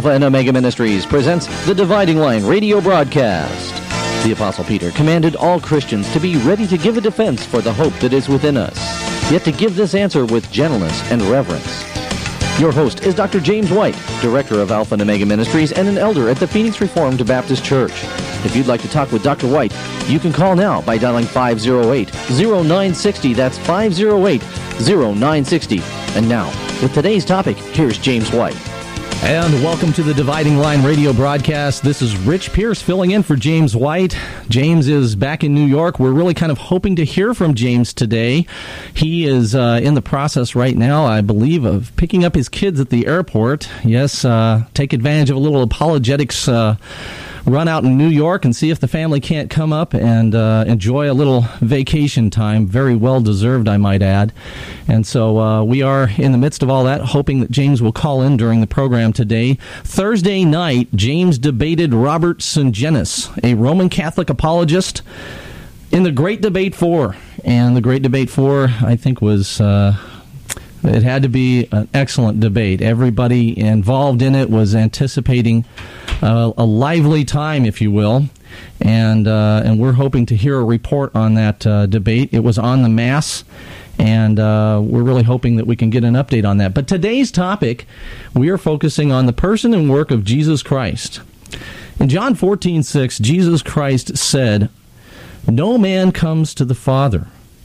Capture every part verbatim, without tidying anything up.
Alpha and Omega Ministries presents the Dividing Line radio broadcast. The Apostle Peter commanded all Christians to be ready to give a defense for the hope that is within us, yet to give this answer with gentleness and reverence. Your host is Doctor James White, Director of Alpha and Omega Ministries and an elder at the Phoenix Reformed Baptist Church. If you'd like to talk with Doctor White, you can call now by dialing five oh eight, oh nine six oh. That's five oh eight, oh nine six oh. And now, with today's topic, here's James White. And welcome to the Dividing Line radio broadcast. This is Rich Pierce filling in for James White. James is back in New York. We're really kind of hoping to hear from James today. He is uh, in the process right now, I believe, of picking up his kids at the airport. Yes, uh, take advantage of a little apologetics uh run out in New York and see if the family can't come up and uh, enjoy a little vacation time. Very well deserved, I might add. And so uh, we are in the midst of all that, hoping that James will call in during the program today. Thursday night, James debated Robert Sungenis, a Roman Catholic apologist, in the Great Debate four. And the Great Debate four, I think, was... Uh, It had to be an excellent debate. Everybody involved in it was anticipating uh, a lively time, if you will, and uh, and we're hoping to hear a report on that uh, debate. It was on the Mass, and uh, we're really hoping that we can get an update on that. But today's topic, we are focusing on the person and work of Jesus Christ. In John fourteen six, Jesus Christ said, "No man comes to the Father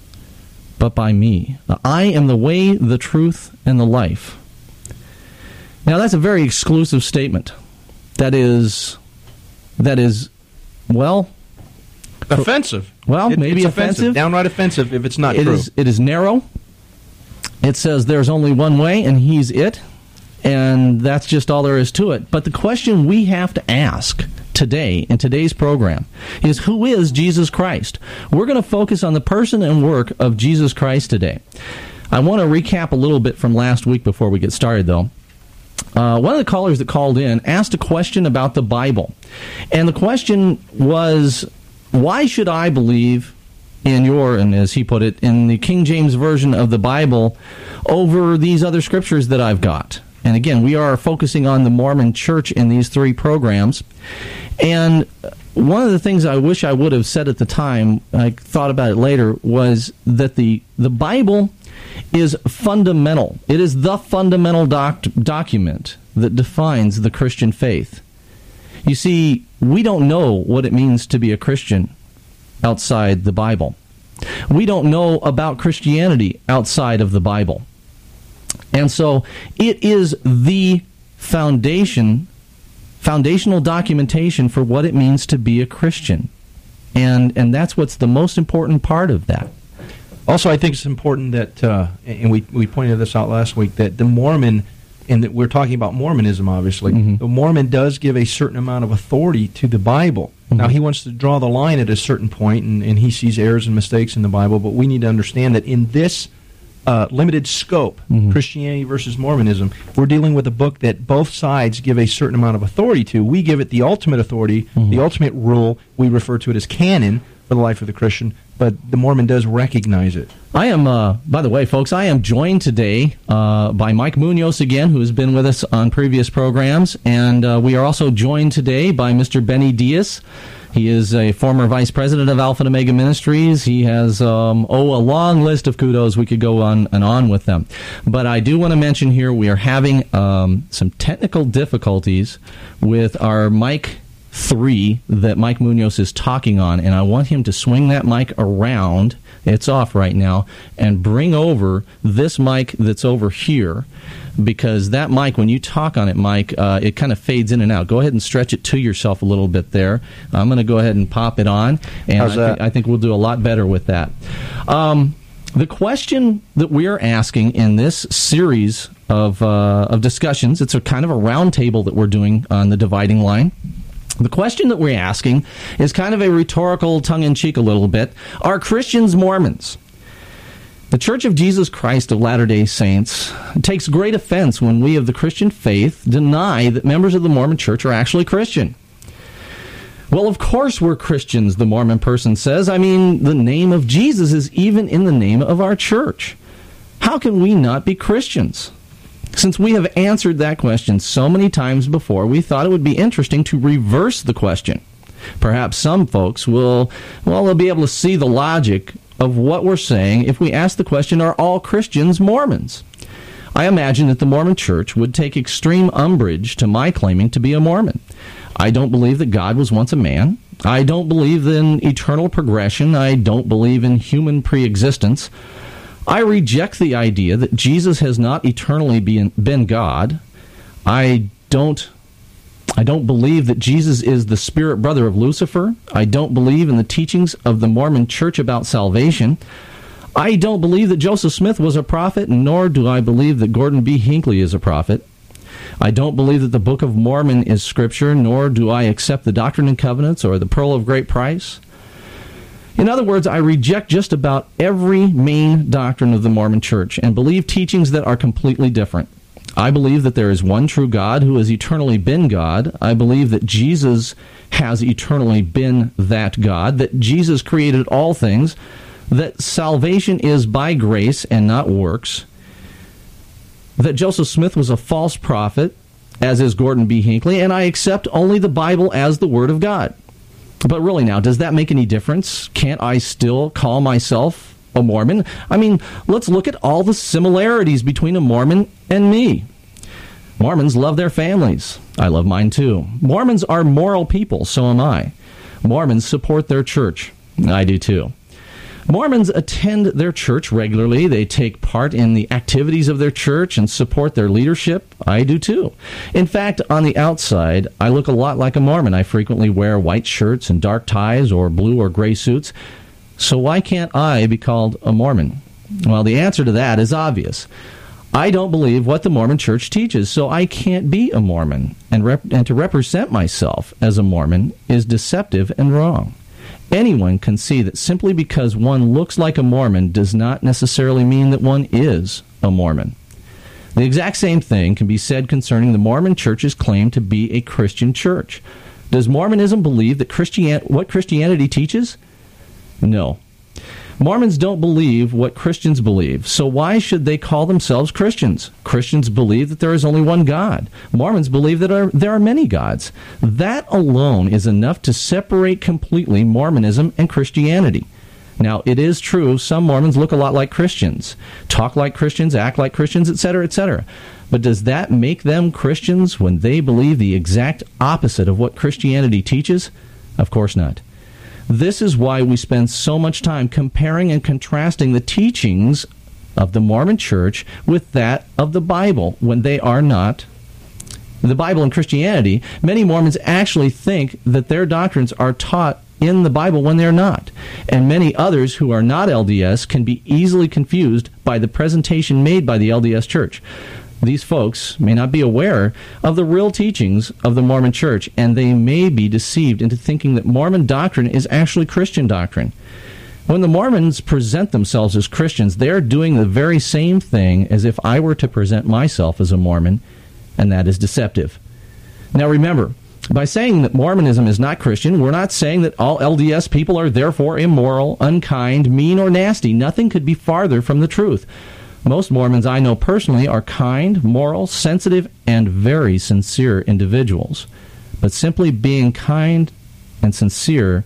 but by me. I am the way, the truth, and the life." Now, that's a very exclusive statement. That is, that is, well... Offensive. Well, it, maybe it's offensive. offensive. Downright offensive if it's not it true. Is, it is narrow. It says there's only one way, and he's it. And that's just all there is to it. But the question we have to ask today, in today's program, is who is Jesus Christ? We're going to focus on the person and work of Jesus Christ today. I want to recap a little bit from last week before we get started, though. Uh, one of the callers that called in asked a question about the Bible. And the question was, why should I believe in your, and as he put it, in the King James Version of the Bible over these other scriptures that I've got? And again, we are focusing on the Mormon Church in these three programs. And one of the things I wish I would have said at the time, I thought about it later, was that the, the Bible is fundamental. It is the fundamental doc- document that defines the Christian faith. You see, we don't know what it means to be a Christian outside the Bible. We don't know about Christianity outside of the Bible. And so it is the foundation, foundational documentation for what it means to be a Christian. And and that's what's the most important part of that. Also, I think it's important that, uh, and we, we pointed this out last week, that the Mormon, and that we're talking about Mormonism, obviously, mm-hmm. the Mormon does give a certain amount of authority to the Bible. Mm-hmm. Now, he wants to draw the line at a certain point, and, and he sees errors and mistakes in the Bible, but we need to understand that in this Uh, limited scope, mm-hmm. Christianity versus Mormonism, we're dealing with a book that both sides give a certain amount of authority to. We give it the ultimate authority, mm-hmm. the ultimate rule. We refer to it as canon for the life of the Christian, but the Mormon does recognize it. I am, uh, by the way, folks, I am joined today uh, by Mike Munoz again, who has been with us on previous programs, and uh, we are also joined today by Mister Benny Diaz. He is a former vice president of Alpha and Omega Ministries. He has, um, oh, a long list of kudos. We could go on and on with them. But I do want to mention here we are having um, some technical difficulties with our mic three that Mike Munoz is talking on, and I want him to swing that mic around. It's off right now, and bring over this mic that's over here, because that mic, when you talk on it, Mike, uh, it kind of fades in and out. Go ahead and stretch it to yourself a little bit there. I'm going to go ahead and pop it on, and How's I, that? th- I think we'll do a lot better with that. Um, the question that we are asking in this series of uh, of discussions, it's a kind of a round table that we're doing on the Dividing Line. The question that we're asking is kind of a rhetorical, tongue-in-cheek a little bit. Are Christians Mormons? The Church of Jesus Christ of Latter-day Saints takes great offense when we of the Christian faith deny that members of the Mormon Church are actually Christian. Well, of course we're Christians, the Mormon person says. I mean, the name of Jesus is even in the name of our church. How can we not be Christians? Since we have answered that question so many times before, we thought it would be interesting to reverse the question. Perhaps some folks will, well, they'll be able to see the logic of what we're saying if we ask the question, are all Christians Mormons? I imagine that the Mormon Church would take extreme umbrage to my claiming to be a Mormon. I don't believe that God was once a man. I don't believe in eternal progression. I don't believe in human preexistence. I reject the idea that Jesus has not eternally been, been God. I don't I don't believe that Jesus is the spirit brother of Lucifer. I don't believe in the teachings of the Mormon Church about salvation. I don't believe that Joseph Smith was a prophet, nor do I believe that Gordon B. Hinckley is a prophet. I don't believe that the Book of Mormon is Scripture, nor do I accept the Doctrine and Covenants or the Pearl of Great Price. In other words, I reject just about every main doctrine of the Mormon Church and believe teachings that are completely different. I believe that there is one true God who has eternally been God. I believe that Jesus has eternally been that God, that Jesus created all things, that salvation is by grace and not works, that Joseph Smith was a false prophet, as is Gordon B. Hinckley, and I accept only the Bible as the Word of God. But really now, does that make any difference? Can't I still call myself a Mormon? I mean, let's look at all the similarities between a Mormon and me. Mormons love their families. I love mine too. Mormons are moral people, so am I. Mormons support their church. I do too. Mormons attend their church regularly. They take part in the activities of their church and support their leadership. I do too. In fact, on the outside, I look a lot like a Mormon. I frequently wear white shirts and dark ties or blue or gray suits. So why can't I be called a Mormon? Well, the answer to that is obvious. I don't believe what the Mormon Church teaches, so I can't be a Mormon. And, rep- and to represent myself as a Mormon is deceptive and wrong. Anyone can see that simply because one looks like a Mormon does not necessarily mean that one is a Mormon. The exact same thing can be said concerning the Mormon Church's claim to be a Christian church. Does Mormonism believe that Christian- what Christianity teaches? No. Mormons don't believe what Christians believe, so why should they call themselves Christians? Christians believe that there is only one God. Mormons believe that are, there are many gods. That alone is enough to separate completely Mormonism and Christianity. Now, it is true some Mormons look a lot like Christians, talk like Christians, act like Christians, et cetera, et cetera. But does that make them Christians when they believe the exact opposite of what Christianity teaches? Of course not. This is why we spend so much time comparing and contrasting the teachings of the Mormon Church with that of the Bible when they are not. The Bible and Christianity, many Mormons actually think that their doctrines are taught in the Bible when they're not. And many others who are not L D S can be easily confused by the presentation made by the L D S Church. These folks may not be aware of the real teachings of the Mormon Church, and they may be deceived into thinking that Mormon doctrine is actually Christian doctrine. When the Mormons present themselves as Christians, they are doing the very same thing as if I were to present myself as a Mormon, and that is deceptive. Now remember, by saying that Mormonism is not Christian, we're not saying that all L D S people are therefore immoral, unkind, mean, or nasty. Nothing could be farther from the truth. Most Mormons I know personally are kind, moral, sensitive, and very sincere individuals. But simply being kind and sincere,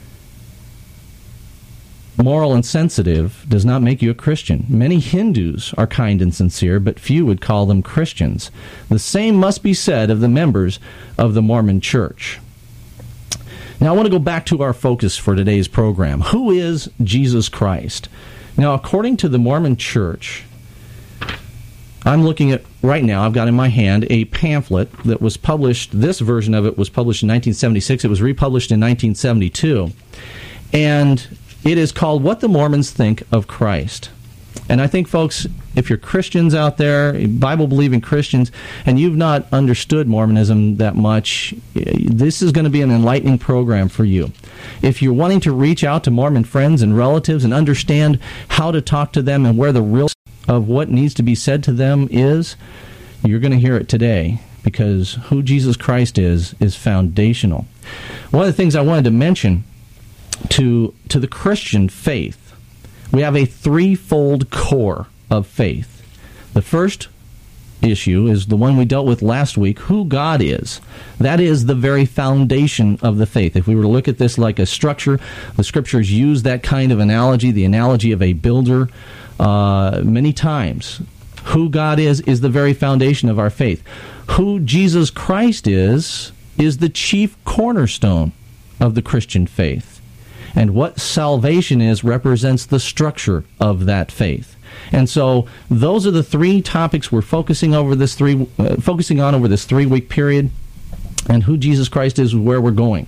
moral and sensitive, does not make you a Christian. Many Hindus are kind and sincere, but few would call them Christians. The same must be said of the members of the Mormon Church. Now I want to go back to our focus for today's program. Who is Jesus Christ? Now, according to the Mormon Church, I'm looking at, right now, I've got in my hand a pamphlet that was published, this version of it was published in nineteen seventy-six, it was republished in nineteen seventy-two, and it is called What the Mormons Think of Christ. And I think, folks, if you're Christians out there, Bible-believing Christians, and you've not understood Mormonism that much, this is going to be an enlightening program for you. If you're wanting to reach out to Mormon friends and relatives and understand how to talk to them and where the real of what needs to be said to them is, you're going to hear it today, because who Jesus Christ is, is foundational. One of the things I wanted to mention to, to the Christian faith, we have a threefold core of faith. The first issue is the one we dealt with last week, who God is. That is the very foundation of the faith. If we were to look at this like a structure, the Scriptures use that kind of analogy, the analogy of a builder, uh, many times. Who God is is the very foundation of our faith. Who Jesus Christ is is the chief cornerstone of the Christian faith. And what salvation is represents the structure of that faith. And so those are the three topics we're focusing over this three uh, focusing on over this three-week period, and who Jesus Christ is where we're going.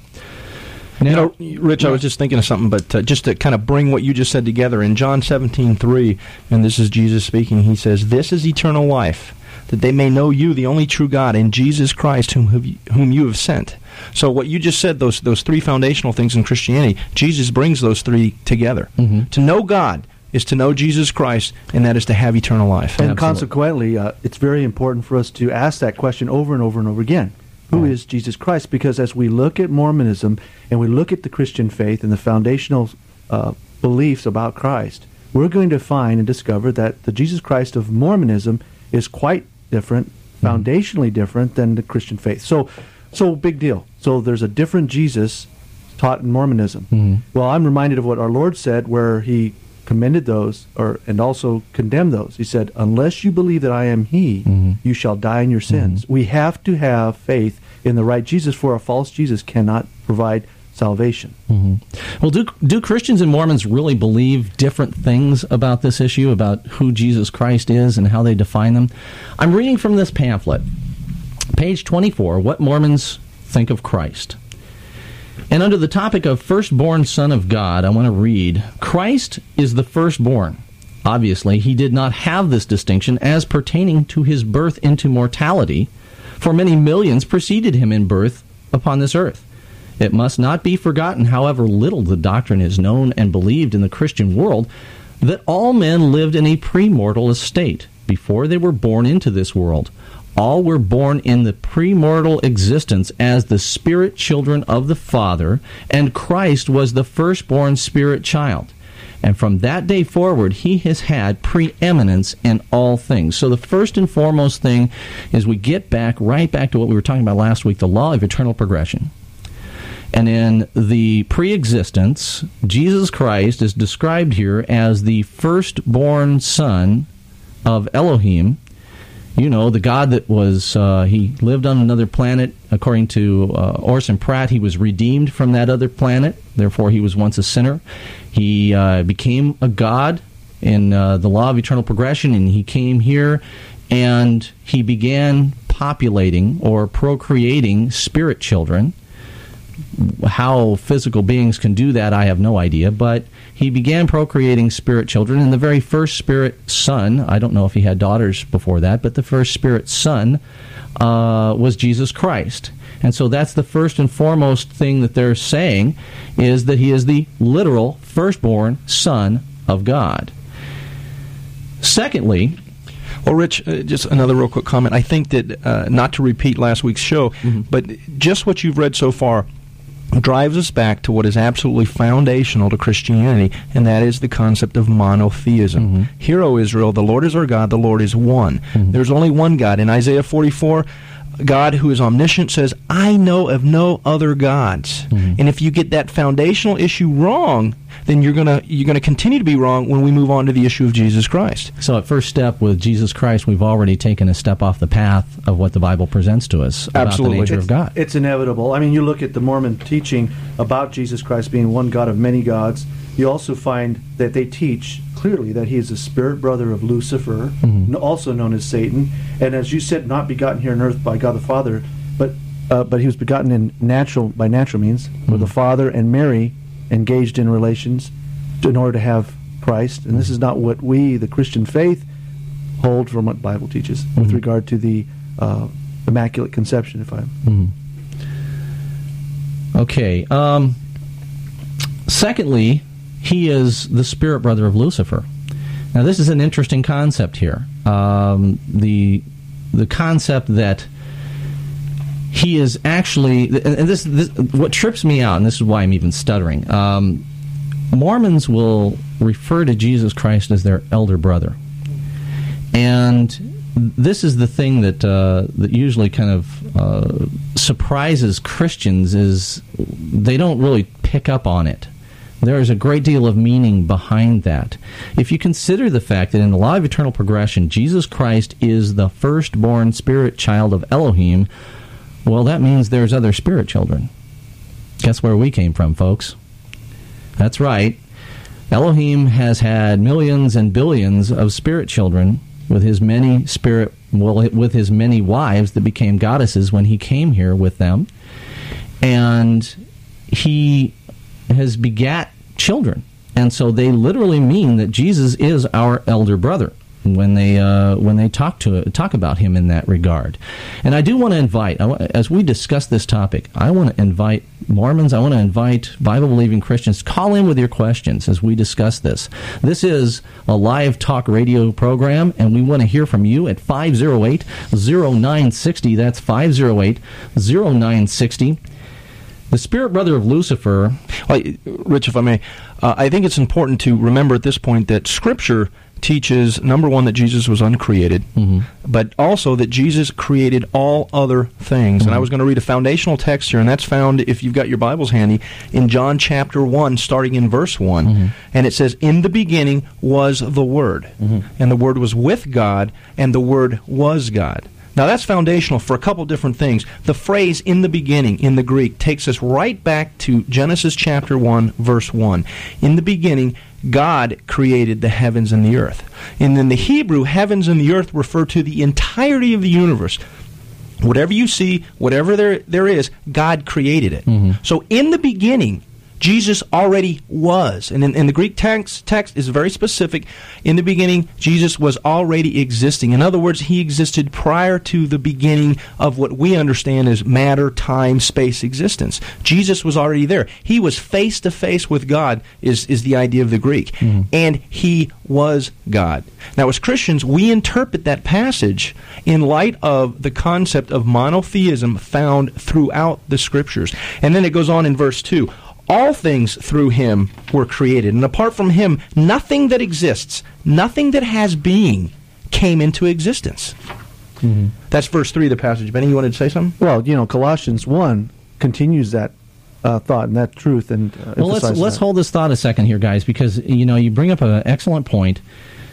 Now, you know, Rich, I was just thinking of something, but uh, just to kind of bring what you just said together, in John seventeen three, and this is Jesus speaking, he says, "This is eternal life, that they may know you, the only true God, and Jesus Christ, whom have you, whom you have sent." So what you just said, those those three foundational things in Christianity, Jesus brings those three together. Mm-hmm. To know God is to know Jesus Christ, and that is to have eternal life. And Absolutely. consequently, uh, it's very important for us to ask that question over and over and over again. Who is Jesus Christ? Because as we look at Mormonism and we look at the Christian faith and the foundational uh, beliefs about Christ, we're going to find and discover that the Jesus Christ of Mormonism is quite different, foundationally different than the Christian faith. So, so big deal. So there's a different Jesus taught in Mormonism. Mm-hmm. Well, I'm reminded of what our Lord said, where he commended those, or and also condemned those. He said, "Unless you believe that I am He, mm-hmm. you shall die in your sins." Mm-hmm. We have to have faith in the right Jesus, for a false Jesus cannot provide salvation. Mm-hmm. Well, do do Christians and Mormons really believe different things about this issue, about who Jesus Christ is and how they define them? I'm reading from this pamphlet, page twenty-four, What Mormons Think of Christ. And under the topic of firstborn Son of God, I want to read, "Christ is the firstborn. Obviously, he did not have this distinction as pertaining to his birth into mortality, for many millions preceded him in birth upon this earth. It must not be forgotten, however little the doctrine is known and believed in the Christian world, that all men lived in a premortal estate before they were born into this world. All were born in the premortal existence as the spirit children of the Father, and Christ was the firstborn spirit child. And from that day forward, he has had preeminence in all things." So the first and foremost thing is we get back, right back to what we were talking about last week, the law of eternal progression. And in the preexistence, Jesus Christ is described here as the firstborn son of Elohim. You know, the God that was, uh, he lived on another planet. According to uh, Orson Pratt, he was redeemed from that other planet. Therefore, he was once a sinner. He uh, became a God in uh, the law of eternal progression, and he came here, and he began populating or procreating spirit children. How physical beings can do that, I have no idea, but he began procreating spirit children, and the very first spirit son, I don't know if he had daughters before that, but the first spirit son uh, was Jesus Christ. And so that's the first and foremost thing that they're saying, is that he is the literal firstborn Son of God. Secondly, well, Rich, uh, just another real quick comment. I think that, uh, not to repeat last week's show, mm-hmm. but just what you've read so far drives us back to what is absolutely foundational to Christianity, and that is the concept of monotheism. Mm-hmm. Hear, O Israel, the Lord is our God, the Lord is one. Mm-hmm. There's only one God. In Isaiah forty-four, God, who is omniscient, says, "I know of no other gods." Mm-hmm. And if you get that foundational issue wrong, then you're gonna you're gonna continue to be wrong when we move on to the issue of Jesus Christ. So at first step with Jesus Christ, we've already taken a step off the path of what the Bible presents to us about Absolutely. the nature it's, of God. It's inevitable. I mean, you look at the Mormon teaching about Jesus Christ being one God of many gods. You also find that they teach clearly that he is the spirit brother of Lucifer, mm-hmm. also known as Satan. And as you said, not begotten here on earth by God the Father, but uh, but he was begotten in natural by natural means, mm-hmm. where the Father and Mary engaged in relations in order to have Christ. And this is not what we, the Christian faith, hold from what the Bible teaches mm-hmm. with regard to the uh, Immaculate Conception, if I... Mm-hmm. Okay. Um, secondly, he is the spirit brother of Lucifer. Now, this is an interesting concept here. Um, the the concept that he is actually, and this, this what trips me out, and this is why I'm even stuttering. Um, Mormons will refer to Jesus Christ as their elder brother, and this is the thing that uh, that usually kind of uh, surprises Christians is they don't really pick up on it. There is a great deal of meaning behind that. If you consider the fact that in the law of eternal progression, Jesus Christ is the firstborn spirit child of Elohim, well, that means there's other spirit children. Guess where we came from, folks? That's right. Elohim has had millions and billions of spirit children with his many spirit, well, with his many wives that became goddesses when he came here with them, and he has begat children, and so they literally mean that Jesus is our elder brother when they uh, when they talk to talk about him in that regard. And I do want to invite, as we discuss this topic, I want to invite Mormons, I want to invite Bible-believing Christians, call in with your questions as we discuss this. This is a live talk radio program, and we want to hear from you at five oh eight, oh nine six oh. That's five oh eight, oh nine six oh. The spirit brother of Lucifer... Well, Rich, if I may, uh, I think it's important to remember at this point that Scripture teaches, number one, that Jesus was uncreated, mm-hmm. but also that Jesus created all other things. Mm-hmm. And I was going to read a foundational text here, and that's found, if you've got your Bibles handy, in John chapter one, starting in verse one. Mm-hmm. And it says, "In the beginning was the Word, mm-hmm. and the Word was with God, and the Word was God." Now, that's foundational for a couple different things. The phrase, "in the beginning," in the Greek, takes us right back to Genesis chapter one, verse one. In the beginning, God created the heavens and the earth. And in the Hebrew, heavens and the earth refer to the entirety of the universe. Whatever you see, whatever there there is, God created it. Mm-hmm. So, in the beginning, Jesus already was. And in, in the Greek text, text is very specific. In the beginning, Jesus was already existing. In other words, he existed prior to the beginning of what we understand as matter, time, space existence. Jesus was already there. He was face-to-face with God, is, is the idea of the Greek. Mm-hmm. And he was God. Now, as Christians, we interpret that passage in light of the concept of monotheism found throughout the Scriptures. And then it goes on in verse two. All things through him were created, and apart from him, nothing that exists, nothing that has being, came into existence. Mm-hmm. That's verse three of the passage. Benny, you wanted to say something? Well, you know, Colossians one continues that uh, thought and that truth. And uh, well, let's let's that. hold this thought a second here, guys, because you know you bring up an excellent point.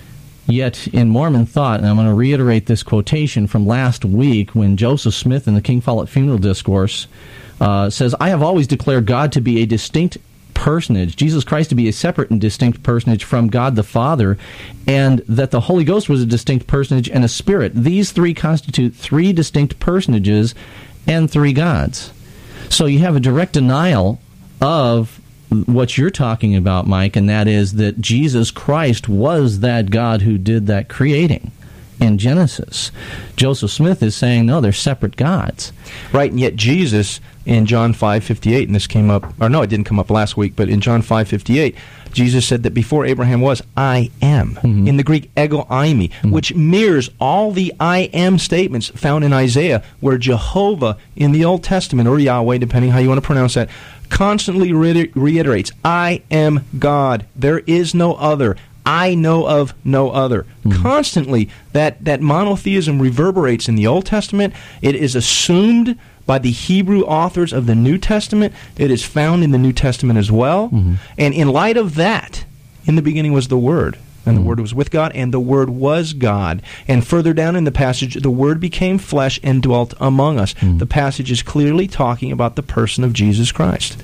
Yet in Mormon thought, and I'm going to reiterate this quotation from last week when Joseph Smith in the King Follett Funeral Discourse Uh, says, "I have always declared God to be a distinct personage, Jesus Christ to be a separate and distinct personage from God the Father, and that the Holy Ghost was a distinct personage and a spirit. These three constitute three distinct personages and three gods." So you have a direct denial of what you're talking about, Mike, and that is that Jesus Christ was that God who did that creating in Genesis. Joseph Smith is saying, no, they're separate gods. Right, and yet Jesus, in John five fifty-eight, and this came up, or no, it didn't come up last week, but in John five fifty-eight, Jesus said that before Abraham was, I am. Mm-hmm. In the Greek, ego eimi, mm-hmm. which mirrors all the I am statements found in Isaiah, where Jehovah in the Old Testament, or Yahweh, depending how you want to pronounce that, constantly re- reiterates, I am God. There is no other. I know of no other. Mm-hmm. Constantly, that, that monotheism reverberates in the Old Testament. It is assumed by the Hebrew authors of the New Testament. It is found in the New Testament as well. Mm-hmm. And in light of that, in the beginning was the Word, and mm-hmm. the Word was with God, and the Word was God. And further down in the passage, the Word became flesh and dwelt among us. Mm-hmm. The passage is clearly talking about the person of Jesus Christ.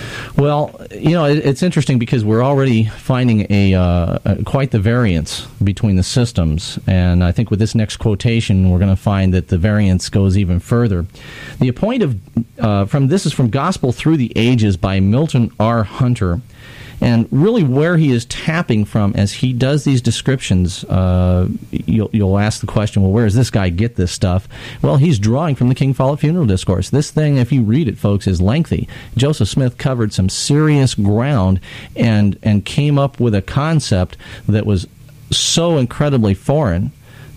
Well, you know, it's interesting because we're already finding a, uh, a quite the variance between the systems, and I think with this next quotation, we're going to find that the variance goes even further. The point of uh, from this is from Gospel Through the Ages by Milton R. Hunter. And really where he is tapping from as he does these descriptions, uh, you'll, you'll ask the question, well, where does this guy get this stuff? Well, he's drawing from the King Follett Funeral Discourse. This thing, if you read it, folks, is lengthy. Joseph Smith covered some serious ground and, and came up with a concept that was so incredibly foreign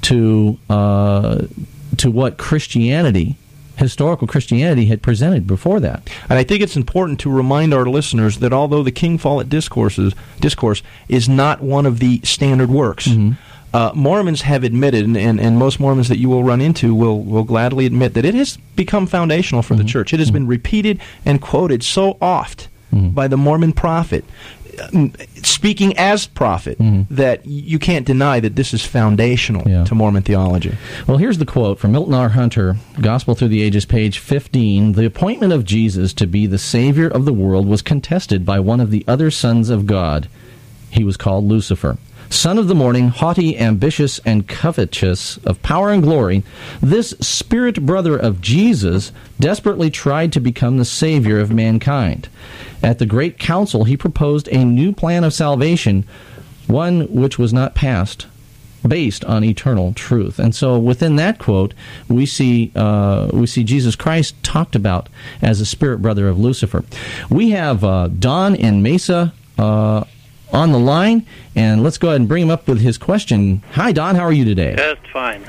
to uh, to what Christianity historical Christianity had presented before that. And I think it's important to remind our listeners that although the King Follett Discourses, Discourse is not one of the standard works, mm-hmm. uh, Mormons have admitted, and, and, and most Mormons that you will run into will, will gladly admit that it has become foundational for mm-hmm. the church. It has mm-hmm. been repeated and quoted so oft mm-hmm. by the Mormon prophet, speaking as prophet, mm-hmm. that you can't deny that this is foundational yeah. to Mormon theology. Well, here's the quote from Milton R. Hunter, Gospel Through the Ages, page fifteen. The appointment of Jesus to be the Savior of the world was contested by one of the other sons of God. He was called Lucifer. Son of the morning, haughty, ambitious, and covetous of power and glory, this spirit brother of Jesus desperately tried to become the Savior of mankind. At the great council, he proposed a new plan of salvation, one which was not passed, based on eternal truth. And so within that quote, we see uh, we see Jesus Christ talked about as a spirit brother of Lucifer. We have uh, Don in Mesa uh on the line, and let's go ahead and bring him up with his question. Hi, Don. How are you today? Just fine.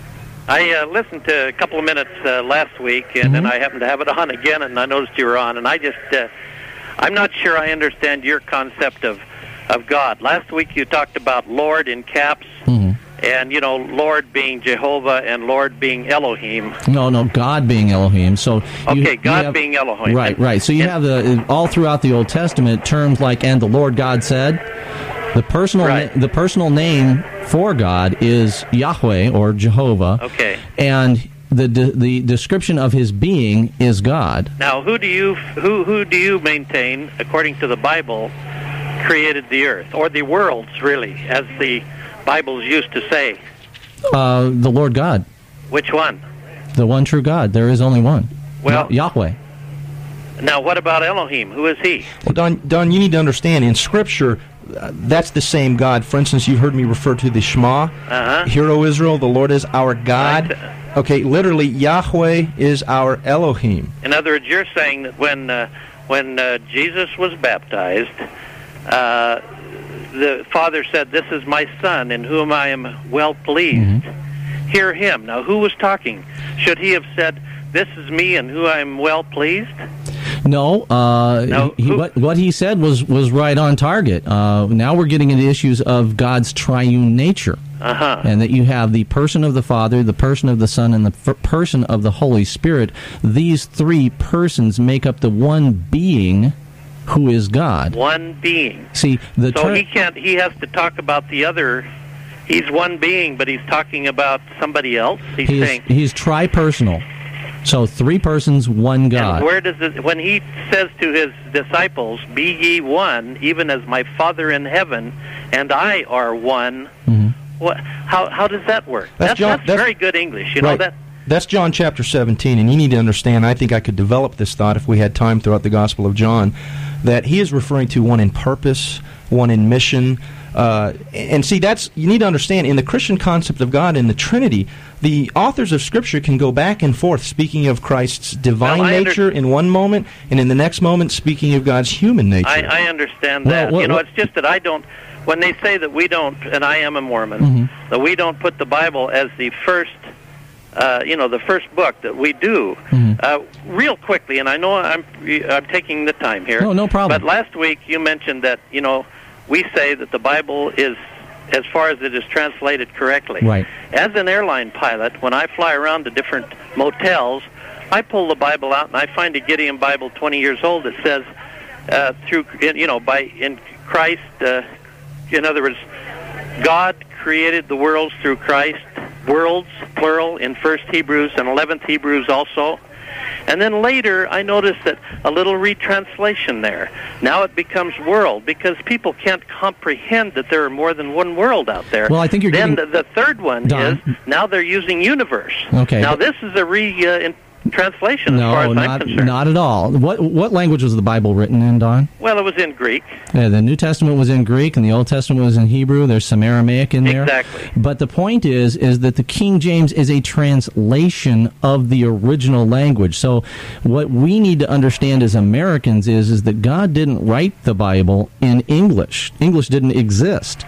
I uh, listened to a couple of minutes uh, last week, and Mm-hmm. then I happened to have it on again, and I noticed you were on, and I just, uh, I'm not sure I understand your concept of, of God. Last week you talked about Lord in caps, Mm-hmm. and, you know, Lord being Jehovah and Lord being Elohim. No, no, God being Elohim. So you, Okay, God you have, being Elohim. Right, And- right. So you and- have the all throughout the Old Testament terms like "and the Lord God said." The personal Right. na- the personal name for God is Yahweh or Jehovah. Okay. And the de- the description of His being is God. Now, who do you who who do you maintain, according to the Bible, created the earth or the worlds, really, as the Bibles used to say? Uh, the Lord God, Which one? the one true God. There is only one. Well- Yah- Yahweh. Now, what about Elohim? Who is he? Well, Don, Don, you need to understand, in Scripture, uh, that's the same God. For instance, you've heard me refer to the Shema. Uh-huh. Hear, O Israel, the Lord is our God. Right. Okay, literally, Yahweh is our Elohim. In other words, you're saying that when uh, when uh, Jesus was baptized, uh, the Father said, "This is my Son, in whom I am well pleased. Mm-hmm. Hear him." Now, who was talking? Should he have said, "This is me, in whom I am well pleased"? No, uh, No, he, who- what, what he said was, was right on target. Uh, now we're getting into issues of God's triune nature, Uh-huh. and that you have the person of the Father, the person of the Son, and the f- person of the Holy Spirit. These three persons make up the one being who is God. One being. See, the So ter- he can't. He has to talk about the other. He's one being, but he's talking about somebody else. He's, he's, saying. he's tri-personal. So three persons, one God. And where does it, when he says to his disciples, "Be ye one, even as my Father in heaven and I are one"? Mhm. What? How how does that work? That's That's, John- that's, that's- very good English. You know Right. that. That's John chapter seventeen, and you need to understand, I think I could develop this thought if we had time throughout the Gospel of John, that he is referring to one in purpose, one in mission. Uh, and see, that's you need to understand, in the Christian concept of God in the Trinity, the authors of Scripture can go back and forth speaking of Christ's divine Well, I under- nature in one moment, and in the next moment speaking of God's human nature. I, I understand Well, that. what- you know, what- it's just that I don't. When they say that we don't, and I am a Mormon, Mhm. that we don't put the Bible as the first, uh, you know, the first book that we do. Mhm. Uh, real quickly, and I know I'm I'm taking the time here. No, no problem. But last week you mentioned that you know we say that the Bible is, as far as it is translated correctly. Right. As an airline pilot, when I fly around to different motels, I pull the Bible out and I find a Gideon Bible twenty years old that says, uh, through you know by in Christ. Uh, in other words, God created the worlds through Christ. Worlds, plural, in First Hebrews and eleventh Hebrews also. And then later, I noticed that a little retranslation there. Now it becomes world, because people can't comprehend that there are more than one world out there. Well, I think you're then getting- the, the third one Don. is, now they're using universe. Okay. Now this is a re uh, in translation as far No, as not, I'm concerned. not at all. What what language was the Bible written in, Don? Well, it was in Greek. Yeah, the New Testament was in Greek, and the Old Testament was in Hebrew. There's some Aramaic in there. Exactly. But the point is, is that the King James is a translation of the original language. So what we need to understand as Americans is, is that God didn't write the Bible in English. English didn't exist.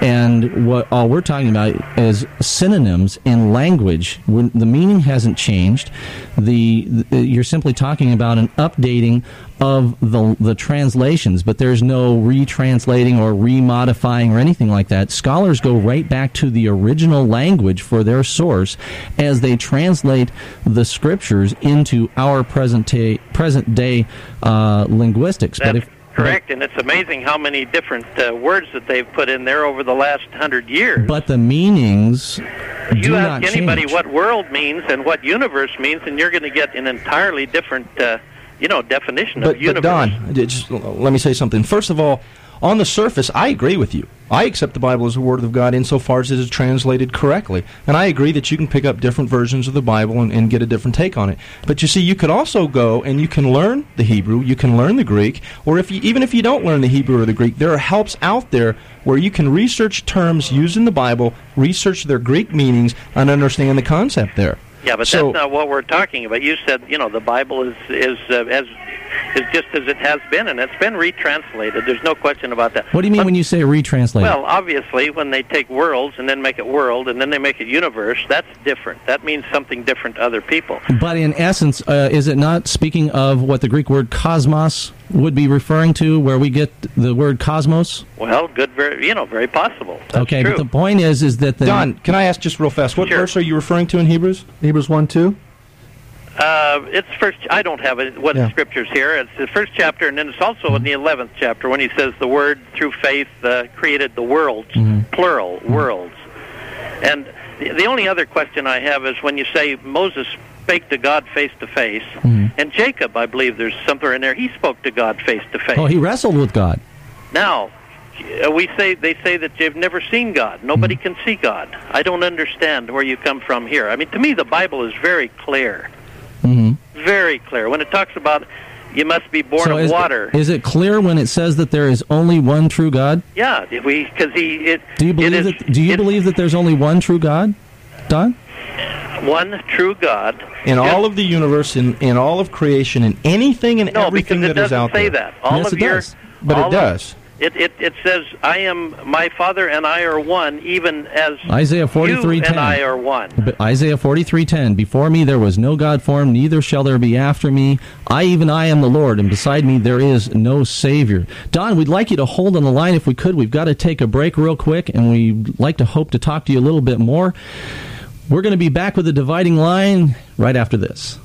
And what all we're talking about is synonyms in language. When the meaning hasn't changed. The simply you're simply talking about an updating of the the translations, but there's no retranslating or remodifying or anything like that. Scholars go right back to the original language for their source as they translate the scriptures into our present day, present day uh, linguistics. That's but if correct, and it's amazing how many different uh, words that they've put in there over the last hundred years. But the meanings you do ask not anybody change. what world means and what universe means, and you're going to get an entirely different, uh, you know, definition But, of universe. but Don, just let me say something. First of all, on the surface, I agree with you. I accept the Bible as the Word of God insofar as it is translated correctly. And I agree that you can pick up different versions of the Bible and, and get a different take on it. But you see, you could also go and you can learn the Hebrew, you can learn the Greek, or if you, even if you don't learn the Hebrew or the Greek, there are helps out there where you can research terms used in the Bible, research their Greek meanings, and understand the concept there. Yeah, but So- that's not what we're talking about. You said, you know, the Bible is is uh, as is just as it has been, and it's been retranslated. There's no question about that. What do you mean But- when you say retranslate? Well, obviously, when they take worlds and then make it world and then they make it universe, that's different. That means something different to other people. But in essence, uh, is it not speaking of what the Greek word cosmos would be referring to, where we get the word cosmos? Well, good, very, you know, very possible. That's Okay, true. but the point is, is that the Don, can I ask just real fast, what Sure. verse are you referring to in Hebrews? Hebrews one two. Uh, it's first. I don't have it. What Yeah. scriptures here? It's the first chapter, and then it's also in the eleventh chapter when he says the Word through faith uh, created the worlds, plural worlds. And the, the only other question I have is when you say Moses spake to God face to face, and Jacob, I believe there's somewhere in there he spoke to God face to face. oh, he wrestled with God. Now, uh, we say they say that you've never seen God. Nobody can see God. I don't understand where you come from here. I mean, to me, the Bible is very clear. Mm-hmm. Very clear. When it talks about you must be born So of is, water. is it clear when it says that there is only one true God? Yeah, we because he it. Do you believe it is, that? Do you it's believe that there's only one true God, Don? one true God In Just- all of the universe, in, in all of creation, in anything and No, everything because it that is doesn't out say there. that. All Yes, of it your, does. But all it of- does. It, it it says, "I am my Father and I are one, even as Isaiah forty-three you ten. and I are one." But Isaiah forty-three ten, before me there was no God formed, neither shall there be after me. I, even I, am the Lord, and beside me there is no Savior. Don, we'd like you to hold on the line if we could. We've got to take a break real quick, and we'd like to hope to talk to you a little bit more. We're going to be back with the Dividing Line right after this.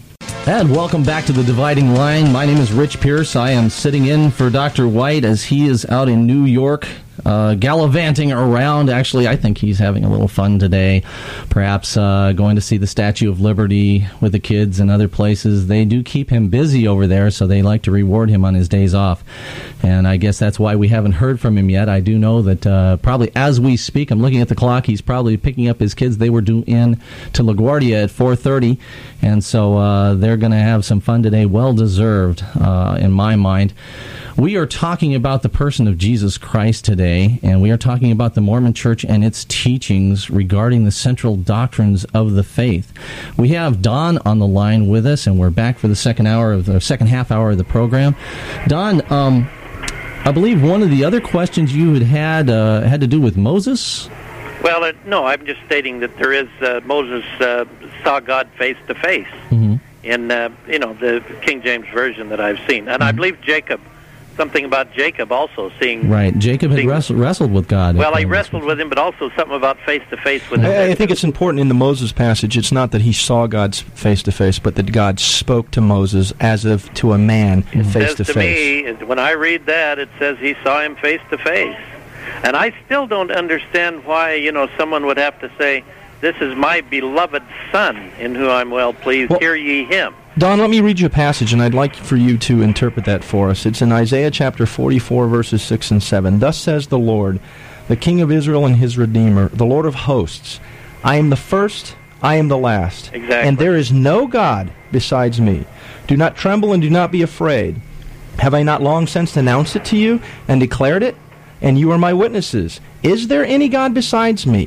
And welcome back to the Dividing Line. My name is Rich Pierce. I am sitting in for Doctor White as he is out in New York, uh, gallivanting around. Actually, I think he's having a little fun today. Perhaps uh, going to see the Statue of Liberty with the kids and other places. They do keep him busy over there, so they like to reward him on his days off. And I guess that's why we haven't heard from him yet. I do know that uh, probably as we speak, I'm looking at the clock, he's probably picking up his kids. They were due in to LaGuardia at four thirty, and so uh, they're going to have some fun today. Well-deserved, uh, in my mind. We are talking about the person of Jesus Christ today, and we are talking about the Mormon Church and its teachings regarding the central doctrines of the faith. We have Don on the line with us, and we're back for the second hour of the second half hour of the program. Don, um, I believe one of the other questions you had had uh, had to do with Moses. Well, uh, no, I'm just stating that there is uh, Moses uh, saw God face to face Mm-hmm. in uh, you know the King James version that I've seen, and I believe Jacob. Something about Jacob also seeing. Right, Jacob had seeing, wrestled, wrestled with God. Well, if he I wrestled with him, but also something about face to face with him. I, I think it's important in the Moses passage, it's not that he saw God face to face, but that God spoke to Moses as if to a man face says to to face. me, when I read that, it says he saw him face to face. And I still don't understand why, you know, someone would have to say, "This is my beloved son, in whom I'm well pleased. Well, Hear ye him." Don, let me read you a passage, and I'd like for you to interpret that for us. It's in Isaiah chapter forty-four, verses six and seven. Thus says the Lord, the King of Israel and his Redeemer, the Lord of hosts, I am the first, I am the last. Exactly. And there is no God besides me. Do not tremble and do not be afraid. Have I not long since announced it to you and declared it? And you are my witnesses. Is there any God besides me?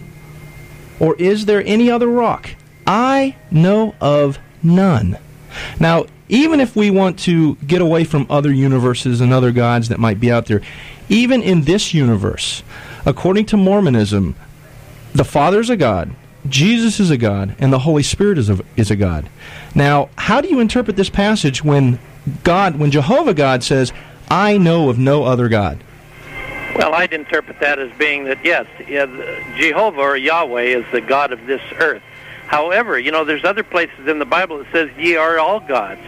Or is there any other rock? I know of none. Now, even if we want to get away from other universes and other gods that might be out there, even in this universe, according to Mormonism, the Father's a God, Jesus is a God, and the Holy Spirit is a, is a God. Now, how do you interpret this passage when God, when Jehovah God says, I know of no other God? Well, I'd interpret that as being that, yes, Jehovah or Yahweh is the God of this earth. However, you know, there's other places in the Bible that says, ye are all gods.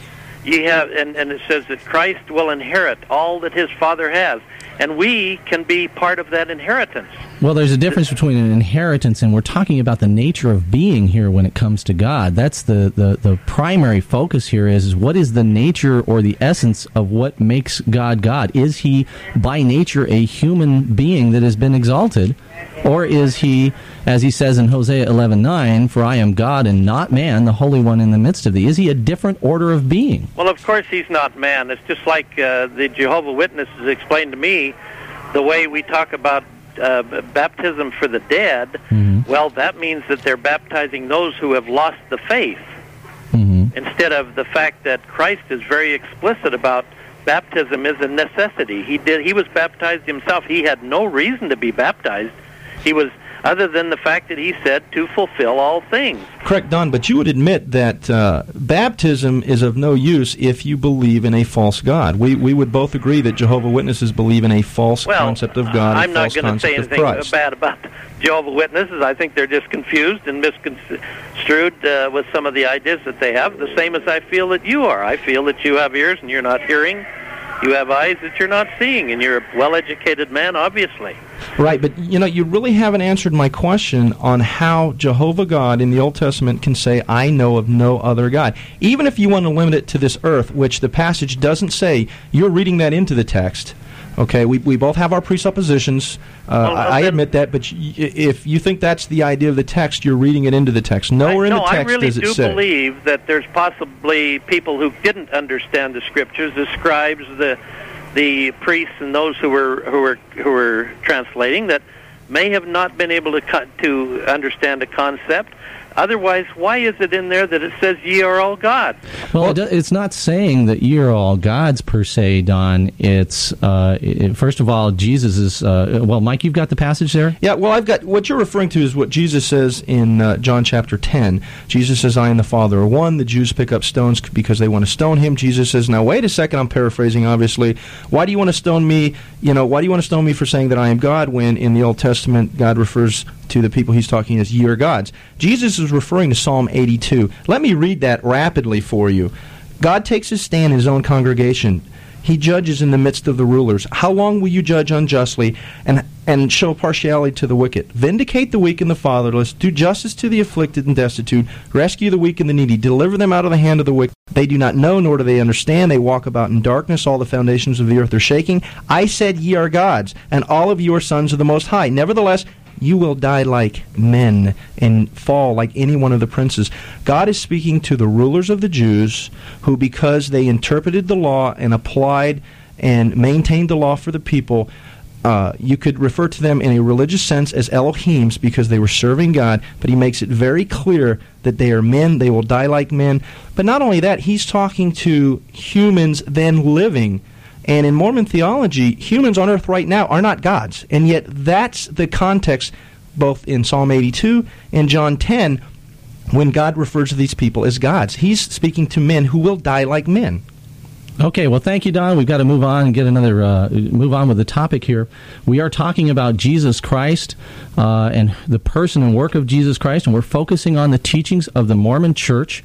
Ye have, and, and it says that Christ will inherit all that his Father has. And we can be part of that inheritance. Well, there's a difference between an inheritance, and we're talking about the nature of being here when it comes to God. That's the, the, the primary focus here is, is what is the nature or the essence of what makes God God? Is he by nature a human being that has been exalted? Or is he, as he says in Hosea eleven nine, for I am God and not man, the Holy One in the midst of thee? Is he a different order of being? Well, of course he's not man. It's just like uh, the Jehovah Witnesses explained to me the way we talk about uh, baptism for the dead. Mm-hmm. Well, that means that they're baptizing those who have lost the faith, mm-hmm. instead of the fact that Christ is very explicit about baptism is a necessity. He did. He was baptized himself. He had no reason to be baptized. He was, other than the fact that he said to fulfill all things. Correct, Don, but you would admit that uh, baptism is of no use if you believe in a false God. We we would both agree that Jehovah Witnesses believe in a false well, concept of God, I'm a not false going to say concept anything of Christ. bad about Jehovah Witnesses. I think they're just confused and misconstrued uh, with some of the ideas that they have, the same as I feel that you are. I feel that you have ears and you're not hearing. You have eyes that you're not seeing, and you're a well-educated man, obviously. Right, but you know, you really haven't answered my question on how Jehovah God in the Old Testament can say, I know of no other God. Even if you want to limit it to this earth, which the passage doesn't say, you're reading that into the text. Okay, we we both have our presuppositions. Uh, well, I, I admit that, but y- if you think that's the idea of the text, you're reading it into the text. Nowhere I, in no, the text I really does it do say. believe that there's possibly people who didn't understand the Scriptures, the scribes, the the priests, and those who were who were who were translating, that may have not been able to cut, to understand a concept. Otherwise, why is it in there that it says ye are all gods? Well, it, it's not saying that ye are all gods per se, Don. It's, uh, it, first of all, Jesus is, uh, well, Mike, you've got the passage there? Yeah, well, I've got, what you're referring to is what Jesus says in uh, John chapter ten. Jesus says, I and the Father are one. The Jews pick up stones because they want to stone him. Jesus says, now wait a second, I'm paraphrasing, obviously. Why do you want to stone me? You know, why do you want to stone me for saying that I am God when in the Old Testament God refers to the people he's talking as ye are gods? Jesus is referring to Psalm eighty-two. Let me read that rapidly for you. God takes his stand in his own congregation. He judges in the midst of the rulers. How long will you judge unjustly and and show partiality to the wicked? Vindicate the weak and the fatherless. Do justice to the afflicted and destitute. Rescue the weak and the needy. Deliver them out of the hand of the wicked. They do not know, nor do they understand. They walk about in darkness. All the foundations of the earth are shaking. I said ye are gods, and all of you are sons of the Most High. Nevertheless, you will die like men and fall like any one of the princes. God is speaking to the rulers of the Jews who, because they interpreted the law and applied and maintained the law for the people, uh, you could refer to them in a religious sense as Elohims because they were serving God, but he makes it very clear that they are men, they will die like men. But not only that, he's talking to humans then living. And in Mormon theology, humans on earth right now are not gods. And yet that's the context both in Psalm eighty-two and John ten when God refers to these people as gods. He's speaking to men who will die like men. Okay, well, thank you, Don. We've got to move on and get another, uh, move on with the topic here. We are talking about Jesus Christ uh, and the person and work of Jesus Christ, and we're focusing on the teachings of the Mormon Church.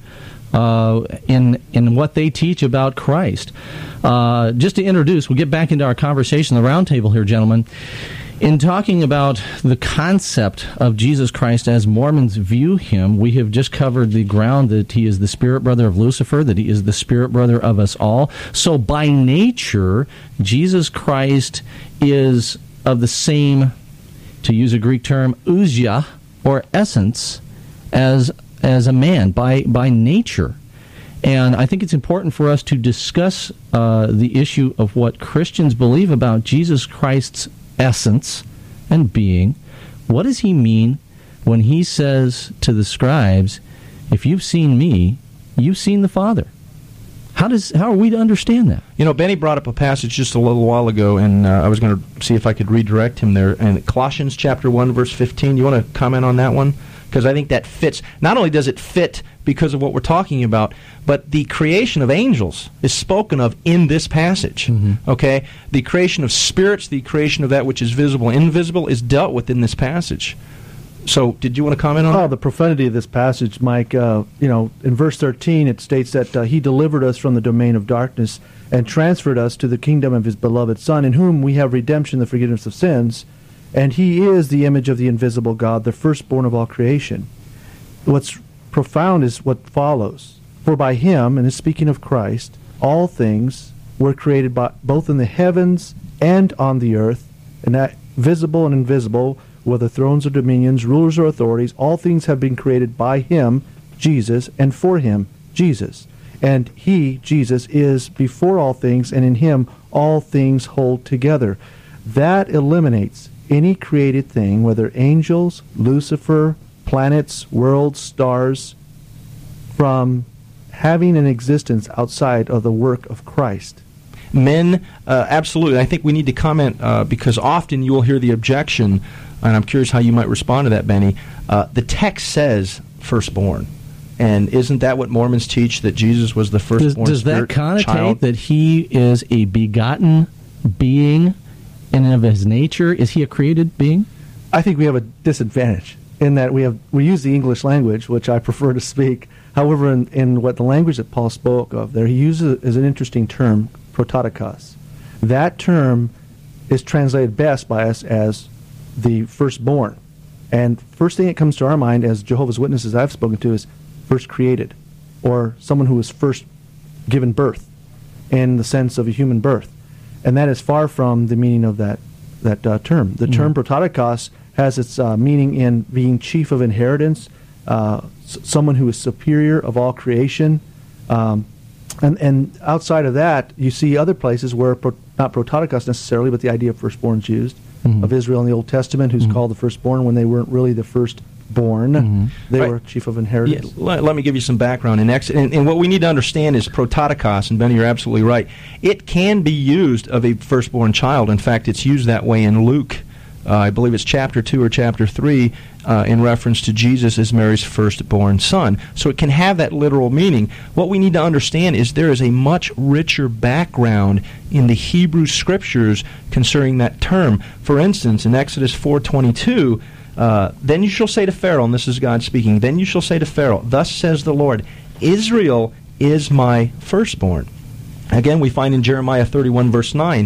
Uh, in in what they teach about Christ. Uh, just to introduce, we'll get back into our conversation, the roundtable here, gentlemen. In talking about the concept of Jesus Christ as Mormons view him, we have just covered the ground that he is the spirit brother of Lucifer, that he is the spirit brother of us all. So by nature, Jesus Christ is of the same, to use a Greek term, ousia, or essence, as as a man, by, by nature. And I think it's important for us to discuss uh, the issue of what Christians believe about Jesus Christ's essence and being. What does he mean when he says to the scribes, if you've seen me, you've seen the Father? How does how are we to understand that? You know, Benny brought up a passage just a little while ago, and uh, I was going to see if I could redirect him there. And Colossians chapter one, verse fifteen, you want to comment on that one? because I think that fits. Not only does it fit because of what we're talking about, but the creation of angels is spoken of in this passage. Mm-hmm. Okay? The creation of spirits, the creation of that which is visible and invisible is dealt with in this passage. So, did you want to comment on oh, that? The profundity of this passage, Mike, uh, you know, in verse thirteen it states that uh, he delivered us from the domain of darkness and transferred us to the kingdom of his beloved Son, in whom we have redemption, the forgiveness of sins, and he is the image of the invisible God, the firstborn of all creation. What's profound is what follows. For by him, and is speaking of Christ, all things were created by, both in the heavens and on the earth, and that visible and invisible, whether thrones or dominions, rulers or authorities, all things have been created by him, Jesus, and for him, Jesus. And he, Jesus, is before all things, and in him all things hold together. That eliminates any created thing, whether angels, Lucifer, planets, worlds, stars, from having an existence outside of the work of Christ. Men, uh, absolutely. I think we need to comment uh, because often you will hear the objection, and I'm curious how you might respond to that, Benny. Uh, the text says firstborn. And isn't that what Mormons teach, that Jesus was the firstborn Does, does that connotate child? that he is a begotten being in and of his nature? Is he a created being? I think we have a disadvantage in that we have we use the English language, which I prefer to speak. However, in, in what the language that Paul spoke of there, he uses as an interesting term, prototokos. That term is translated best by us as the firstborn. And first thing that comes to our mind as Jehovah's Witnesses I've spoken to is first created, or someone who was first given birth in the sense of a human birth. And that is far from the meaning of that that uh, term. The mm-hmm. term prototokos has its uh, meaning in being chief of inheritance, uh, s- someone who is superior of all creation. Um, and, and outside of that, you see other places where, pro- not prototokos necessarily, but the idea of firstborn is used, mm-hmm. of Israel in the Old Testament, who's mm-hmm. called the firstborn when they weren't really the first born. Mm-hmm. They right. were chief of inheritance. Yeah, let, let me give you some background. In Ex- and, and what we need to understand is prototokos, and Benny, you're absolutely right. It can be used of a firstborn child. In fact, it's used that way in Luke. Uh, I believe it's chapter two or chapter three uh, in reference to Jesus as Mary's firstborn son. So it can have that literal meaning. What we need to understand is there is a much richer background in the Hebrew Scriptures concerning that term. For instance, in Exodus four twenty-two, Uh, then you shall say to Pharaoh, and this is God speaking, then you shall say to Pharaoh, thus says the Lord, Israel is my firstborn. Again, we find in Jeremiah thirty-one, verse nine,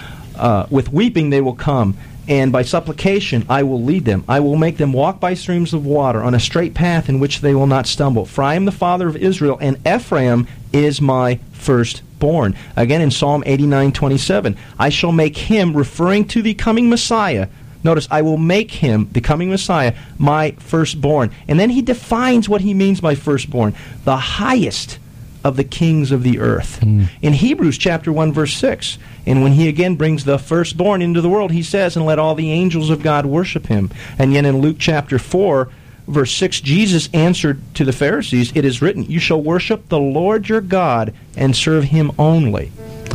uh, with weeping they will come, and by supplication I will lead them. I will make them walk by streams of water on a straight path in which they will not stumble. For I am the father of Israel, and Ephraim is my firstborn. Again, in Psalm eighty-nine twenty-seven, I shall make him, referring to the coming Messiah, notice, I will make him, the coming Messiah, my firstborn. And then he defines what he means by firstborn, the highest of the kings of the earth. Mm. In Hebrews chapter one, verse six, and when he again brings the firstborn into the world, he says, and let all the angels of God worship him. And yet in Luke chapter four, verse six, Jesus answered to the Pharisees, it is written, you shall worship the Lord your God and serve him only.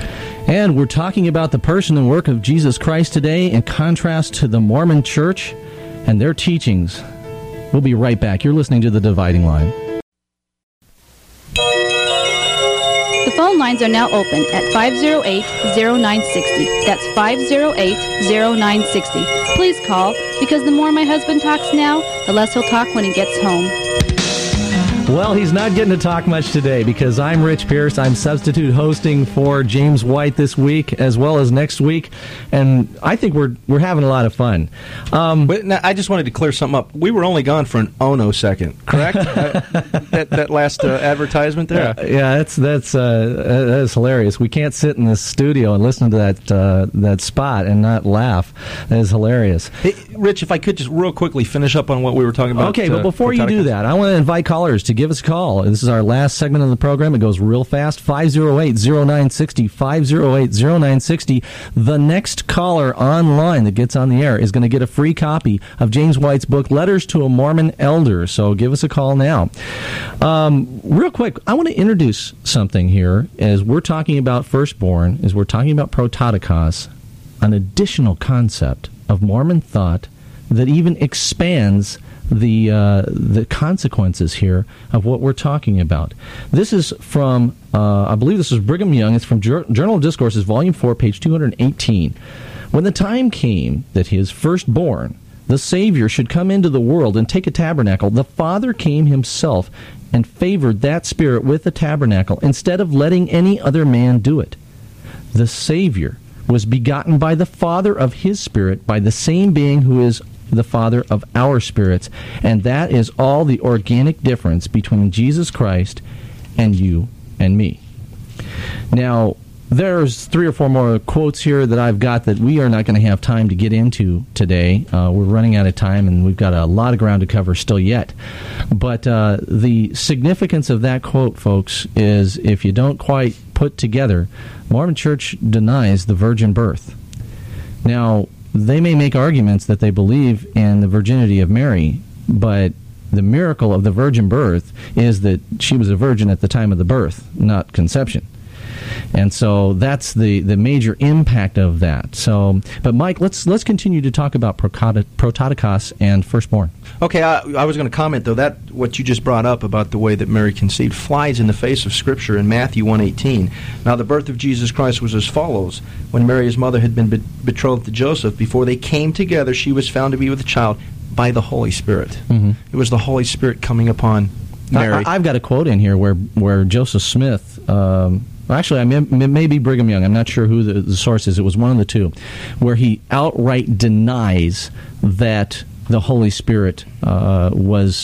And we're talking about the person and work of Jesus Christ today in contrast to the Mormon Church and their teachings. We'll be right back. You're listening to The Dividing Line. The phone lines are now open at five oh eight, oh nine six oh. That's five oh eight, oh nine six oh. Please call, because the more my husband talks now, the less he'll talk when he gets home. Well, he's not getting to talk much today because I'm Rich Pierce. I'm substitute hosting for James White this week as well as next week, and I think we're we're having a lot of fun. Um, but now, I just wanted to clear something up. We were only gone for an oh no second, correct? uh, that that last uh, advertisement there. Yeah, yeah, that's that's uh, that's hilarious. We can't sit in this studio and listen to that uh, that spot and not laugh. That is hilarious. Hey, Rich, if I could just real quickly finish up on what we were talking about. Okay, but uh, before you do that, I want to invite callers to give us a call. This is our last segment of the program. It goes real fast. five oh eight, oh nine six oh, five oh eight, oh nine six oh. The next caller online that gets on the air is going to get a free copy of James White's book, Letters to a Mormon Elder. So give us a call now. Um, real quick, I want to introduce something here as we're talking about firstborn, as we're talking about prototokos, an additional concept of Mormon thought that even expands the uh, the consequences here of what we're talking about. This is from, uh, I believe this is Brigham Young. It's from Jour- Journal of Discourses, Volume four, page two hundred eighteen. When the time came that his firstborn, the Savior, should come into the world and take a tabernacle, the Father came himself and favored that Spirit with the tabernacle instead of letting any other man do it. The Savior was begotten by the Father of his Spirit, by the same being who is the Father of our spirits. And that is all the organic difference between Jesus Christ and you and me. Now, there's three or four more quotes here that I've got that we are not going to have time to get into today. Uh, we're running out of time, and we've got a lot of ground to cover still yet. But uh, the significance of that quote, folks, is if you don't quite put together, Mormon Church denies the virgin birth. Now, they may make arguments that they believe in the virginity of Mary, but the miracle of the virgin birth is that she was a virgin at the time of the birth, not conception. And so that's the, the major impact of that. So, but Mike, let's let's continue to talk about prototokos and firstborn. Okay, I, I was going to comment though that what you just brought up about the way that Mary conceived flies in the face of Scripture in Matthew one eighteen. Now, the birth of Jesus Christ was as follows: when Mary, his mother, had been be- betrothed to Joseph, before they came together, she was found to be with a child by the Holy Spirit. Mm-hmm. It was the Holy Spirit coming upon Mary. I, I've got a quote in here where where Joseph Smith. Um, Actually, I may, maybe Brigham Young. I'm not sure who the, the source is. It was one of the two, where he outright denies that the Holy Spirit uh, was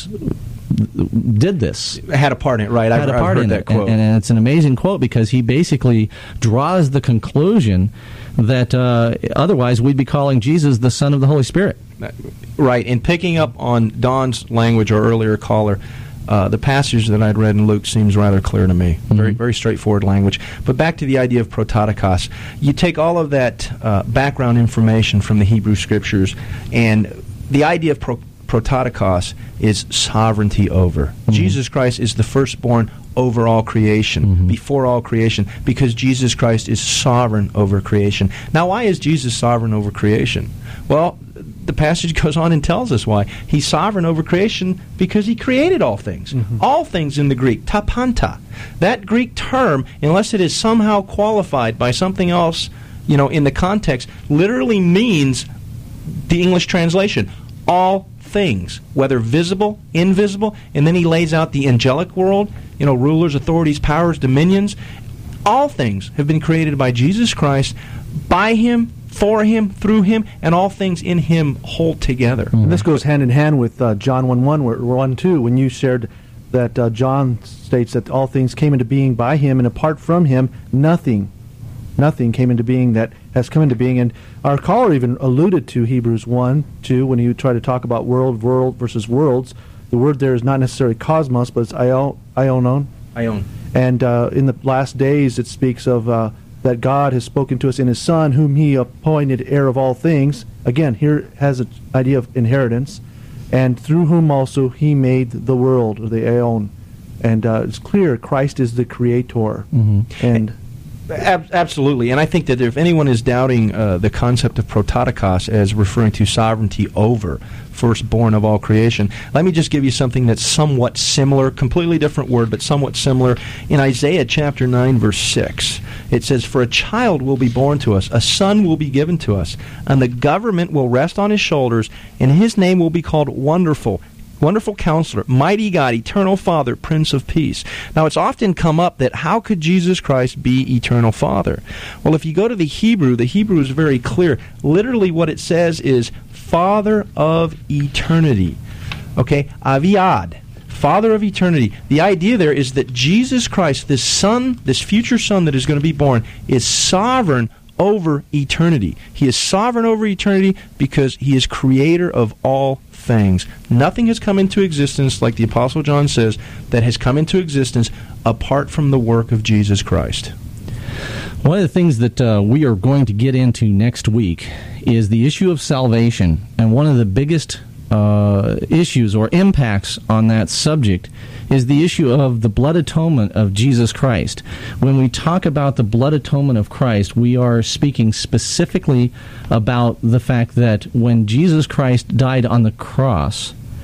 did this. Had a part in it, right? Had I've, a part I've heard in that it, quote. and, and it's an amazing quote because he basically draws the conclusion that uh, otherwise we'd be calling Jesus the Son of the Holy Spirit. Right, and picking up on Don's language or earlier caller. Uh, the passage that I'd read in Luke seems rather clear to me. Mm-hmm. Very, very straightforward language. But back to the idea of prototokos. You take all of that uh, background information from the Hebrew Scriptures, and the idea of pro- prototokos is sovereignty over. Mm-hmm. Jesus Christ is the firstborn over all creation, mm-hmm. before all creation, because Jesus Christ is sovereign over creation. Now, why is Jesus sovereign over creation? Well, the passage goes on and tells us why. He's sovereign over creation because he created all things. Mm-hmm. All things in the Greek, tapanta. That Greek term, unless it is somehow qualified by something else, you know, in the context, literally means the English translation, all things, whether visible, invisible, and then he lays out the angelic world, you know, rulers, authorities, powers, dominions. All things have been created by Jesus Christ, by him, for him, through him, and all things in him hold together. Mm-hmm. And this goes hand in hand with uh, John one one, where, one two, when you shared that uh, John states that all things came into being by him, and apart from him, nothing, nothing came into being that has come into being. And our caller even alluded to Hebrews one two, when he tried to talk about world, world versus worlds. The word there is not necessarily cosmos, but it's ion, ionon. Ion. And uh, in the last days, it speaks of Uh, that God has spoken to us in his Son, whom he appointed heir of all things. Again, here has an idea of inheritance. And through whom also he made the world, or the aeon. And uh, it's clear Christ is the creator. Mm-hmm. And Ab- absolutely. And I think that if anyone is doubting uh, the concept of prototokos as referring to sovereignty over firstborn of all creation, let me just give you something that's somewhat similar, completely different word, but somewhat similar. In Isaiah chapter nine, verse six, it says, "For a child will be born to us, a son will be given to us, and the government will rest on his shoulders, and his name will be called Wonderful, Wonderful Counselor, Mighty God, Eternal Father, Prince of Peace." Now, it's often come up that how could Jesus Christ be Eternal Father? Well, if you go to the Hebrew, the Hebrew is very clear. Literally what it says is Father of Eternity. Okay? Aviad. Father of Eternity. The idea there is that Jesus Christ, this Son, this future Son that is going to be born, is sovereign over eternity. He is sovereign over eternity because he is creator of all things. Nothing has come into existence, like the Apostle John says, that has come into existence apart from the work of Jesus Christ. One of the things that uh, we are going to get into next week is the issue of salvation. And one of the biggest uh, issues or impacts on that subject is the issue of the blood atonement of Jesus Christ. When we talk about the blood atonement of Christ, we are speaking specifically about the fact that when Jesus Christ died on the cross,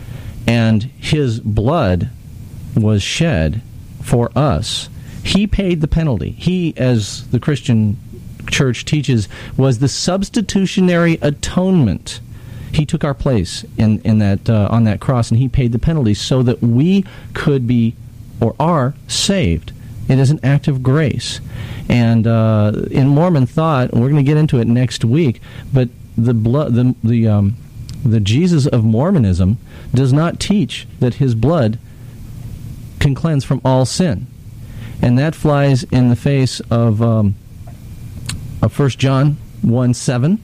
and his blood was shed for us. He paid the penalty. He, as the Christian church teaches, was the substitutionary atonement. He took our place in, in that uh, on that cross, and he paid the penalty so that we could be or are saved. It is an act of grace. And uh, in Mormon thought, and we're going to get into it next week, but the blood, the the um, the Jesus of Mormonism does not teach that his blood can cleanse from all sin, and that flies in the face of um, of First John one seven.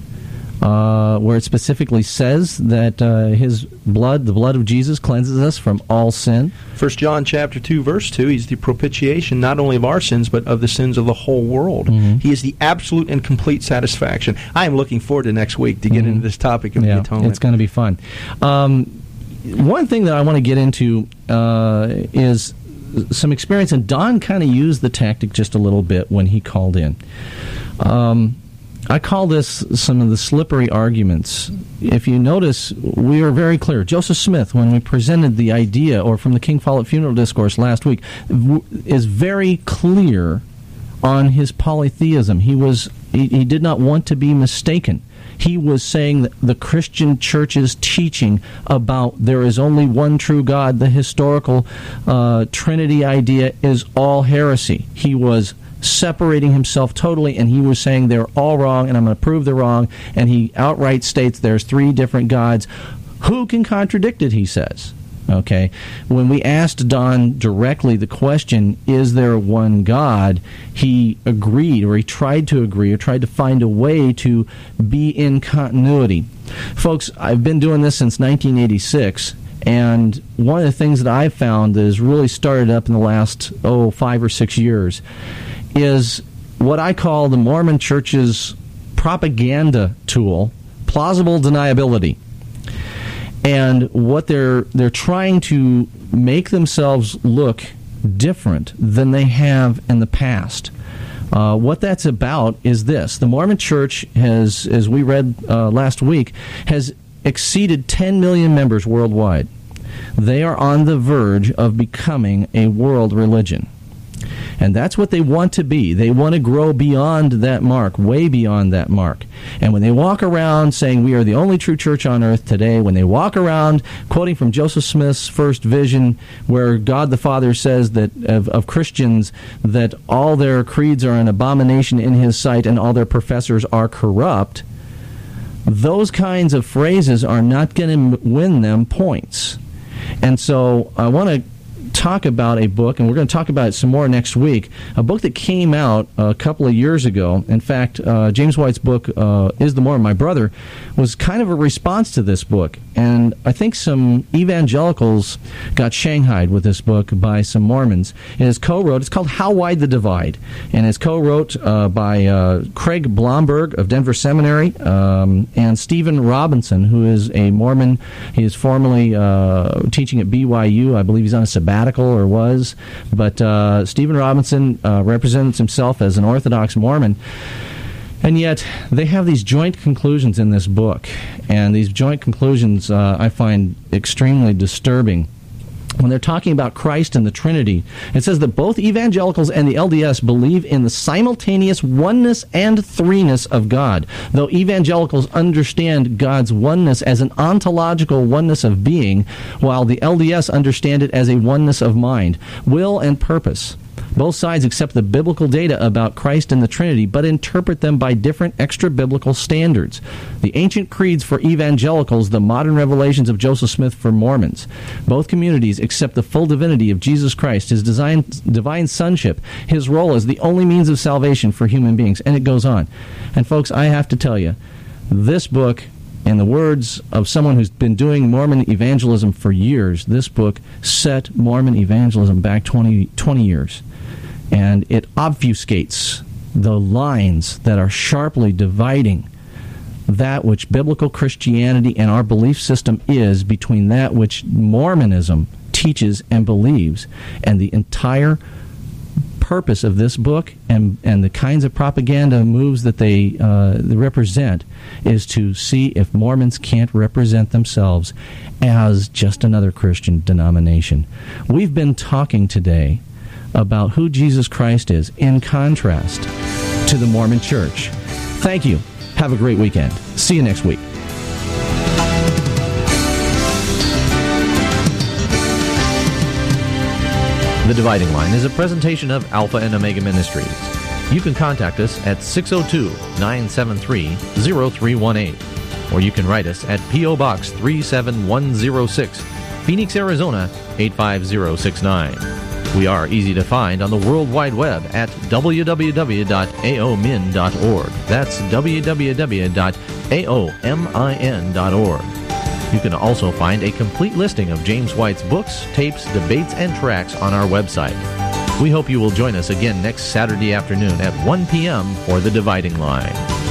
Uh, where it specifically says that uh, his blood, the blood of Jesus, cleanses us from all sin. First John chapter two, verse two, he's the propitiation not only of our sins, but of the sins of the whole world. Mm-hmm. He is the absolute and complete satisfaction. I am looking forward to next week to get mm-hmm. into this topic of yeah, the atonement. It's going to be fun. Um, one thing that I want to get into uh, is some experience, and Don kind of used the tactic just a little bit when he called in. Um I call this some of the slippery arguments. If you notice, we are very clear. Joseph Smith, when we presented the idea, or from the King Follett Funeral Discourse last week, is very clear on his polytheism. He was he, he did not want to be mistaken. He was saying that the Christian church's teaching about there is only one true God, the historical uh, Trinity idea, is all heresy. He was separating himself totally, and he was saying they're all wrong, and I'm going to prove they're wrong, and he outright states there's three different gods. Who can contradict it, he says. Okay, when we asked Don directly the question, is there one God, he agreed, or he tried to agree, or tried to find a way to be in continuity. Folks, I've been doing this since nineteen eighty-six, and one of the things that I've found that has really started up in the last, oh, five or six years is what I call the Mormon Church's propaganda tool, plausible deniability. And what they're they're trying to make themselves look different than they have in the past. Uh, what that's about is this. The Mormon Church has, as we read uh, last week, has exceeded ten million members worldwide. They are on the verge of becoming a world religion. And that's what they want to be. They want to grow beyond that mark, way beyond that mark. And when they walk around saying we are the only true church on earth today, when they walk around quoting from Joseph Smith's first vision, where God the Father says that of, of Christians that all their creeds are an abomination in his sight and all their professors are corrupt, those kinds of phrases are not going to win them points. And so I want to talk about a book, and we're going to talk about it some more next week, a book that came out a couple of years ago. In fact, uh, James White's book, uh, Is the Mormon My Brother, was kind of a response to this book. And I think some evangelicals got shanghaied with this book by some Mormons. It is co-wrote, it's called How Wide the Divide, and it's co-wrote uh, by uh, Craig Blomberg of Denver Seminary um, and Stephen Robinson, who is a Mormon. He is formerly uh, teaching at B Y U. I believe he's on a sabbatical, or was. But uh, Stephen Robinson uh, represents himself as an Orthodox Mormon. And yet, they have these joint conclusions in this book. And these joint conclusions uh, I find extremely disturbing. When they're talking about Christ and the Trinity, it says that both evangelicals and the L D S believe in the simultaneous oneness and threeness of God. Though evangelicals understand God's oneness as an ontological oneness of being, while the L D S understand it as a oneness of mind, will, and purpose. Both sides accept the biblical data about Christ and the Trinity, but interpret them by different extra-biblical standards. The ancient creeds for evangelicals, the modern revelations of Joseph Smith for Mormons. Both communities accept the full divinity of Jesus Christ, his design, divine sonship, his role as the only means of salvation for human beings, and it goes on. And folks, I have to tell you, this book, in the words of someone who's been doing Mormon evangelism for years, this book set Mormon evangelism back twenty, twenty years. And it obfuscates the lines that are sharply dividing that which biblical Christianity and our belief system is between that which Mormonism teaches and believes, and the entire purpose of this book and, and the kinds of propaganda moves that they, uh, they represent is to see if Mormons can't represent themselves as just another Christian denomination. We've been talking today about who Jesus Christ is in contrast to the Mormon Church. Thank you. Have a great weekend. See you next week. The Dividing Line is a presentation of Alpha and Omega Ministries. You can contact us at six oh two, nine seven three, oh three one eight, or you can write us at P O. Box three seven one oh six, Phoenix, Arizona eight five zero six nine. We are easy to find on the World Wide Web at w w w dot a o min dot org. That's w w w dot a o min dot org. You can also find a complete listing of James White's books, tapes, debates, and tracts on our website. We hope you will join us again next Saturday afternoon at one p.m. for The Dividing Line.